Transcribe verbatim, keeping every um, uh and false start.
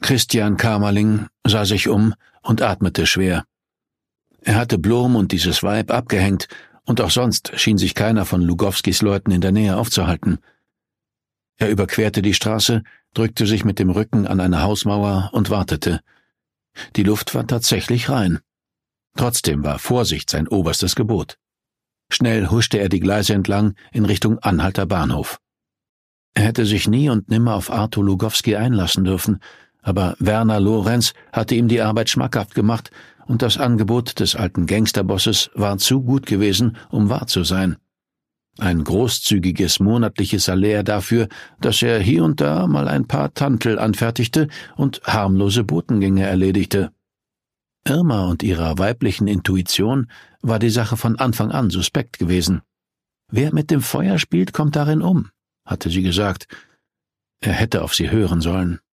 Christian Kamerling sah sich um und atmete schwer. Er hatte Blom und dieses Weib abgehängt, und auch sonst schien sich keiner von Lugowskis Leuten in der Nähe aufzuhalten. Er überquerte die Straße, drückte sich mit dem Rücken an eine Hausmauer und wartete. Die Luft war tatsächlich rein. Trotzdem war Vorsicht sein oberstes Gebot. Schnell huschte er die Gleise entlang in Richtung Anhalter Bahnhof. Er hätte sich nie und nimmer auf Arthur Lugowski einlassen dürfen, aber Werner Lorenz hatte ihm die Arbeit schmackhaft gemacht, und das Angebot des alten Gangsterbosses war zu gut gewesen, um wahr zu sein. Ein großzügiges monatliches Salär dafür, dass er hier und da mal ein paar Tantel anfertigte und harmlose Botengänge erledigte. Irma und ihrer weiblichen Intuition war die Sache von Anfang an suspekt gewesen. »Wer mit dem Feuer spielt, kommt darin um«, hatte sie gesagt. Er hätte auf sie hören sollen.